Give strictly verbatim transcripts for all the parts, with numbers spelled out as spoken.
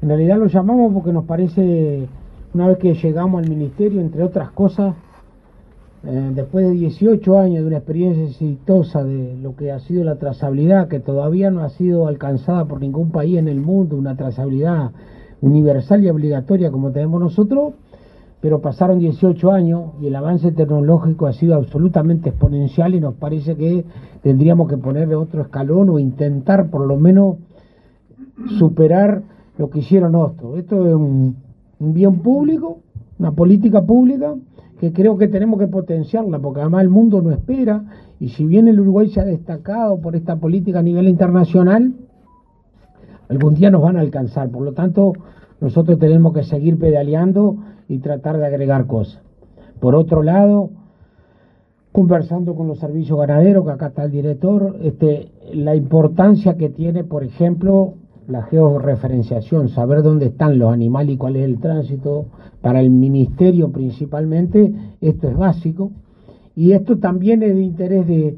En realidad lo llamamos porque nos parece, una vez que llegamos al ministerio, entre otras cosas, eh, después de dieciocho años de una experiencia exitosa de lo que ha sido la trazabilidad, que todavía no ha sido alcanzada por ningún país en el mundo, una trazabilidad universal y obligatoria como tenemos nosotros, pero pasaron dieciocho años y el avance tecnológico ha sido absolutamente exponencial y nos parece que tendríamos que ponerle otro escalón o intentar por lo menos superar lo que hicieron otros. Esto es un, un bien público, una política pública que creo que tenemos que potenciarla, porque además el mundo no espera, y si bien el Uruguay se ha destacado por esta política a nivel internacional, algún día nos van a alcanzar. Por lo tanto, nosotros tenemos que seguir pedaleando y tratar de agregar cosas. Por otro lado, conversando con los servicios ganaderos, que acá está el director, este, la importancia que tiene, por ejemplo, la georreferenciación, saber dónde están los animales y cuál es el tránsito, para el ministerio principalmente, esto es básico, y esto también es de interés de,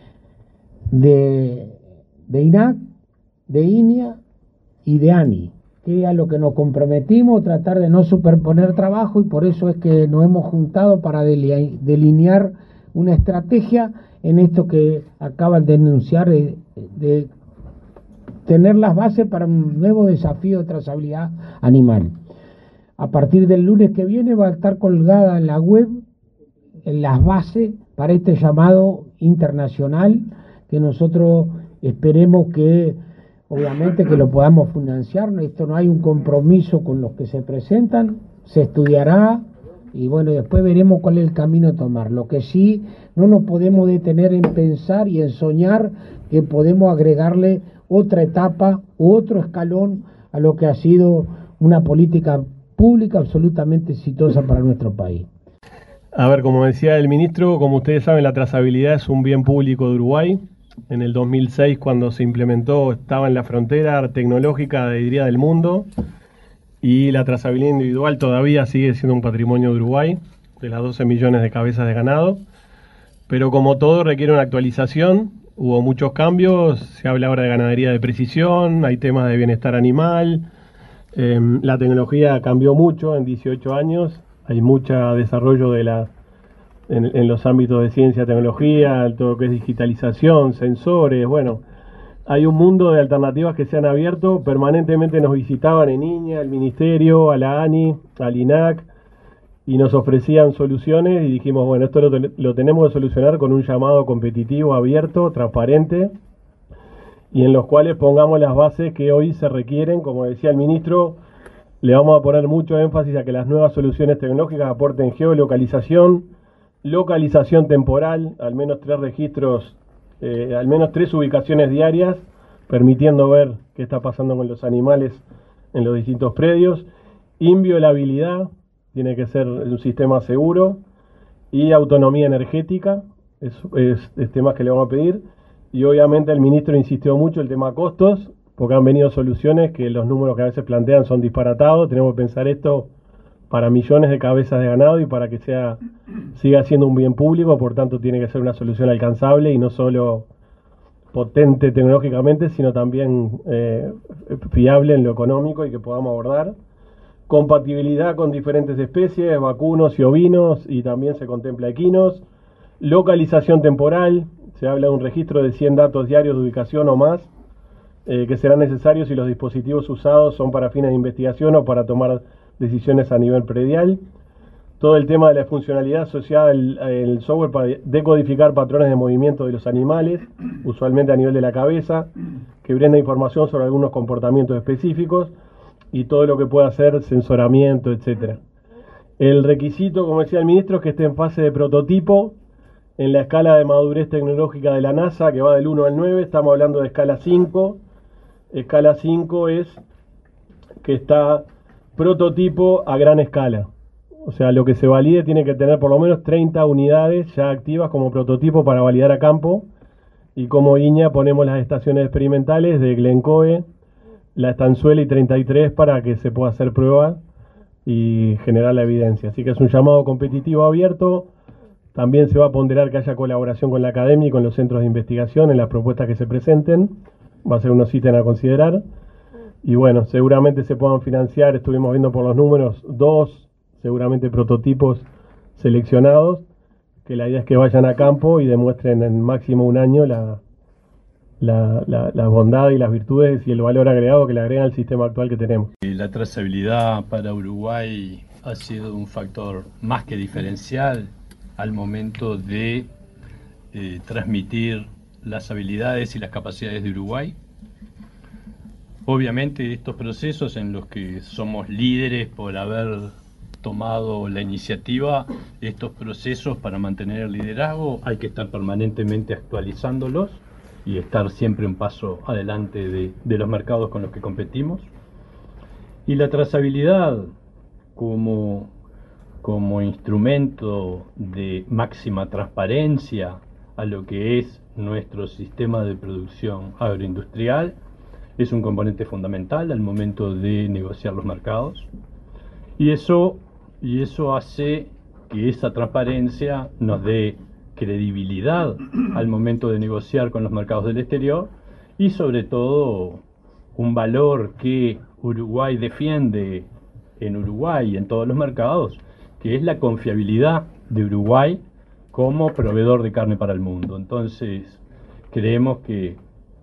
de, de I N A C, de I N I A y de A N I, que a lo que nos comprometimos, tratar de no superponer trabajo, y por eso es que nos hemos juntado para delinear una estrategia en esto que acaban de denunciar, de, de tener las bases para un nuevo desafío de trazabilidad animal. A partir del lunes que viene va a estar colgada en la web en las bases para este llamado internacional, que nosotros esperemos que obviamente que lo podamos financiar. Esto no hay un compromiso con los que se presentan, se estudiará y bueno, después veremos cuál es el camino a tomar. Lo que sí, no nos podemos detener en pensar y en soñar que podemos agregarle otra etapa u otro escalón a lo que ha sido una política pública absolutamente exitosa para nuestro país. A ver, como decía el ministro, como ustedes saben, la trazabilidad es un bien público de Uruguay. En el dos mil seis, cuando se implementó, estaba en la frontera tecnológica, diría, del mundo, y la trazabilidad individual todavía sigue siendo un patrimonio de Uruguay, de las doce millones de cabezas de ganado, pero como todo requiere una actualización. Hubo muchos cambios, se habla ahora de ganadería de precisión, hay temas de bienestar animal, eh, la tecnología cambió mucho en dieciocho años, hay mucho desarrollo de la, en, en los ámbitos de ciencia, tecnología, todo lo que es digitalización, sensores, bueno, hay un mundo de alternativas que se han abierto, permanentemente nos visitaban en I N I A, el Ministerio, a la A N I, al I N A C, y nos ofrecían soluciones y dijimos, bueno, esto lo, lo tenemos que solucionar con un llamado competitivo, abierto, transparente, y en los cuales pongamos las bases que hoy se requieren. Como decía el ministro, le vamos a poner mucho énfasis a que las nuevas soluciones tecnológicas aporten geolocalización, localización temporal, al menos tres registros, eh, al menos tres ubicaciones diarias, permitiendo ver qué está pasando con los animales en los distintos predios, inviolabilidad, tiene que ser un sistema seguro, y autonomía energética, es, es, es temas que le vamos a pedir. Y obviamente el ministro insistió mucho el tema costos, porque han venido soluciones que los números que a veces plantean son disparatados. Tenemos que pensar esto para millones de cabezas de ganado y para que sea siga siendo un bien público, por tanto tiene que ser una solución alcanzable y no solo potente tecnológicamente, sino también eh, fiable en lo económico y que podamos abordar. Compatibilidad con diferentes especies, vacunos y ovinos, y también se contempla equinos. Localización temporal, se habla de un registro de cien datos diarios de ubicación o más, eh, que serán necesarios si los dispositivos usados son para fines de investigación o para tomar decisiones a nivel predial. Todo el tema de la funcionalidad asociada al, al software para decodificar patrones de movimiento de los animales, usualmente a nivel de la cabeza, que brinda información sobre algunos comportamientos específicos, y todo lo que pueda hacer sensoramiento, etcétera. El requisito, como decía el ministro, es que esté en fase de prototipo en la escala de madurez tecnológica de la NASA, que va del uno al nueve, estamos hablando de escala cinco. Escala cinco es que está prototipo a gran escala. O sea, lo que se valide tiene que tener por lo menos treinta unidades ya activas como prototipo para validar a campo. Y como I N I A ponemos las estaciones experimentales de Glencoe, la Estanzuela y treinta y tres para que se pueda hacer prueba y generar la evidencia. Así que es un llamado competitivo abierto. También se va a ponderar que haya colaboración con la academia y con los centros de investigación en las propuestas que se presenten. Va a ser unos ítems a considerar. y bueno, seguramente se puedan financiar, estuvimos viendo por los números, dos seguramente prototipos seleccionados, que la idea es que vayan a campo y demuestren en máximo un año la, la, la, la bondad y las virtudes y el valor agregado que le agrega al sistema actual que tenemos. La trazabilidad para Uruguay ha sido un factor más que diferencial al momento de eh, transmitir las habilidades y las capacidades de Uruguay. Obviamente estos procesos en los que somos líderes por haber tomado la iniciativa, estos procesos para mantener el liderazgo hay que estar permanentemente actualizándolos y estar siempre un paso adelante de, de los mercados con los que competimos. Y la trazabilidad como, como instrumento de máxima transparencia a lo que es nuestro sistema de producción agroindustrial es un componente fundamental al momento de negociar los mercados. Y eso, y eso hace que esa transparencia nos dé credibilidad al momento de negociar con los mercados del exterior y sobre todo un valor que Uruguay defiende en Uruguay y en todos los mercados, que es la confiabilidad de Uruguay como proveedor de carne para el mundo. Entonces, creemos que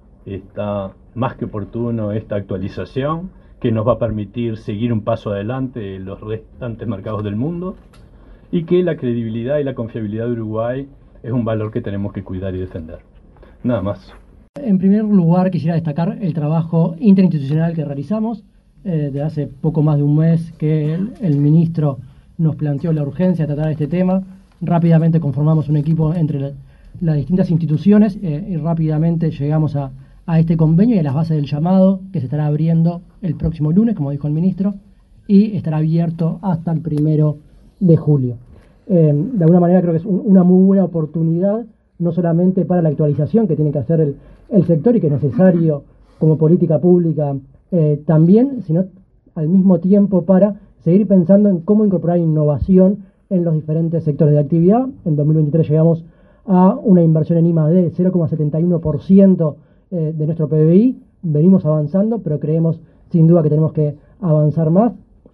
está más que oportuno esta actualización, que nos va a permitir seguir un paso adelante en los restantes mercados del mundo, y que la credibilidad y la confiabilidad de Uruguay es un valor que tenemos que cuidar y defender. Nada más. En primer lugar, quisiera destacar el trabajo interinstitucional que realizamos. Eh, de hace poco más de un mes que el, el ministro nos planteó la urgencia de tratar este tema. Rápidamente conformamos un equipo entre la, las distintas instituciones eh, y rápidamente llegamos a, a este convenio y a las bases del llamado que se estará abriendo el próximo lunes, como dijo el ministro, y estará abierto hasta el primero de julio. Eh, de alguna manera creo que es un, una muy buena oportunidad, no solamente para la actualización que tiene que hacer el, el sector y que es necesario como política pública eh, también, sino al mismo tiempo para seguir pensando en cómo incorporar innovación en los diferentes sectores de actividad. En dos mil veintitrés llegamos a una inversión en I más D de cero coma setenta y uno por ciento eh, de nuestro P B I. Venimos avanzando, pero creemos sin duda que tenemos que avanzar más.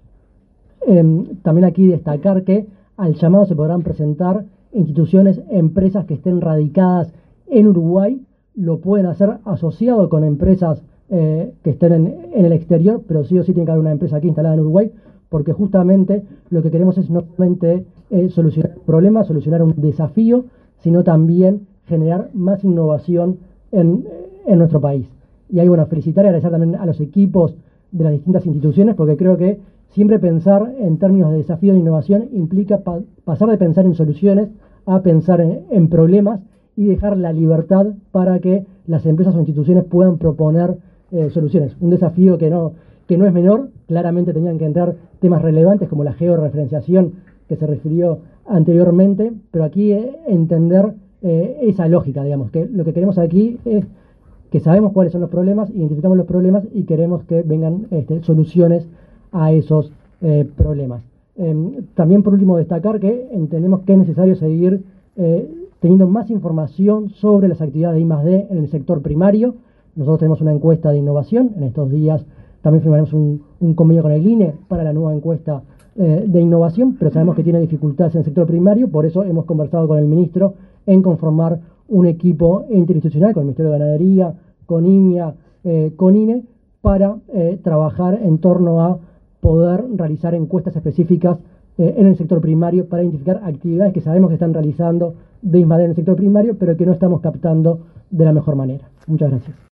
Eh, también aquí destacar que al llamado se podrán presentar instituciones, empresas que estén radicadas en Uruguay, lo pueden hacer asociado con empresas eh, que estén en, en el exterior, pero sí o sí tiene que haber una empresa aquí instalada en Uruguay, porque justamente lo que queremos es no solamente eh, solucionar un problema, solucionar un desafío, sino también generar más innovación en, en nuestro país. Y ahí, bueno, felicitar y agradecer también a los equipos de las distintas instituciones, porque creo que siempre pensar en términos de desafío de innovación implica pa pasar de pensar en soluciones a pensar en, en problemas y dejar la libertad para que las empresas o instituciones puedan proponer eh, soluciones. Un desafío que no, que no es menor, claramente tenían que entrar temas relevantes como la georreferenciación que se refirió anteriormente, pero aquí eh, entender eh, esa lógica, digamos, que lo que queremos aquí es que sabemos cuáles son los problemas, identificamos los problemas y queremos que vengan este, soluciones a esos eh, problemas. Eh, también por último destacar que entendemos que es necesario seguir eh, teniendo más información sobre las actividades de I más D en el sector primario. Nosotros tenemos una encuesta de innovación, en estos días también firmaremos un, un convenio con el I N E para la nueva encuesta eh, de innovación, pero sabemos que tiene dificultades en el sector primario, por eso hemos conversado con el ministro en conformar un equipo interinstitucional con el Ministerio de Ganadería, con I N E A, eh, con I N E, para eh, trabajar en torno a poder realizar encuestas específicas eh, en el sector primario para identificar actividades que sabemos que están realizando de I más D en el sector primario, pero que no estamos captando de la mejor manera. Muchas gracias.